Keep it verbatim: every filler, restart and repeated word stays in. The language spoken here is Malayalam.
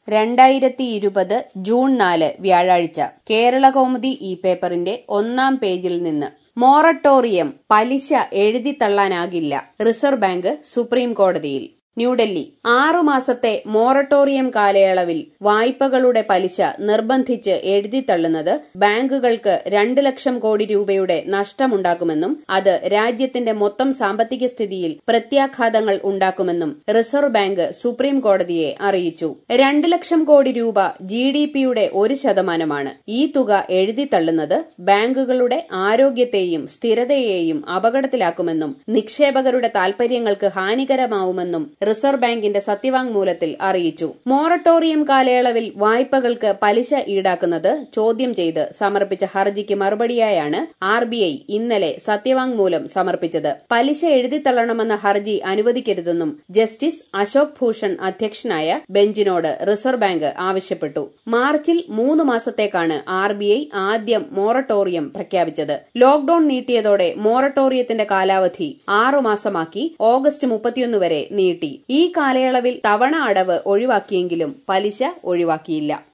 രണ്ടായിരത്തി ഇരുപത് ജൂൺ നാല് വ്യാഴാഴ്ച കേരളകൗമുദി ഈ പേപ്പറിന്റെ ഒന്നാം പേജിൽ നിന്ന് മൊറട്ടോറിയം പലിശ എഴുതിത്തള്ളാനാകില്ല. റിസർവ് ബാങ്ക് സുപ്രീം കോടതിയിൽ. ന്യൂഡൽഹി. ആറുമാസത്തെ മൊറട്ടോറിയം കാലയളവിൽ വായ്പകളുടെ പലിശ നിർബന്ധിച്ച് എഴുതിത്തള്ളുന്നത് ബാങ്കുകൾക്ക് രണ്ട് ലക്ഷം കോടി രൂപയുടെ നഷ്ടമുണ്ടാക്കുമെന്നും അത് രാജ്യത്തിന്റെ മൊത്തം സാമ്പത്തിക സ്ഥിതിയിൽ പ്രത്യാഘാതങ്ങൾ ഉണ്ടാക്കുമെന്നും റിസർവ് ബാങ്ക് സുപ്രീം കോടതിയെ അറിയിച്ചു. രണ്ട് ലക്ഷം കോടി രൂപ ജി ഡി പിയുടെ ഒരു ശതമാനമാണ്. ഈ തുക എഴുതിത്തള്ളുന്നത് ബാങ്കുകളുടെ ആരോഗ്യത്തെയും സ്ഥിരതയെയും അപകടത്തിലാക്കുമെന്നും നിക്ഷേപകരുടെ താൽപര്യങ്ങൾക്ക് ഹാനികരമാവുമെന്നും റിസർവ് ബാങ്കിന്റെ സത്യവാങ്മൂലത്തിൽ അറിയിച്ചു. മൊറട്ടോറിയം കാലയളവിൽ വായ്പകൾക്ക് പലിശ ഈടാക്കുന്നത് ചോദ്യം ചെയ്ത് സമർപ്പിച്ച ഹർജിക്ക് മറുപടിയായാണ് ആർ ബി ഐ ഇന്നലെ സത്യവാങ്മൂലം സമർപ്പിച്ചത്. പലിശ എഴുതിത്തള്ളണമെന്ന ഹർജി അനുവദിക്കരുതെന്നും ജസ്റ്റിസ് അശോക് ഭൂഷൺ അധ്യക്ഷനായ ബെഞ്ചിനോട് റിസർവ് ബാങ്ക് ആവശ്യപ്പെട്ടു. മാർച്ചിൽ മൂന്ന് മാസത്തേക്കാണ് ആർ ബി ഐ ആദ്യം മൊറട്ടോറിയം പ്രഖ്യാപിച്ചത്. ലോക്ഡൌൺ നീട്ടിയതോടെ മൊറട്ടോറിയത്തിന്റെ കാലാവധി ആറുമാസമാക്കി ഓഗസ്റ്റ് മുപ്പത്തിയൊന്ന് വരെ നീട്ടി. ഈ കാലയളവിൽ തവണ അടവ് ഒഴിവാക്കിയെങ്കിലും പലിശ ഒഴിവാക്കിയില്ല.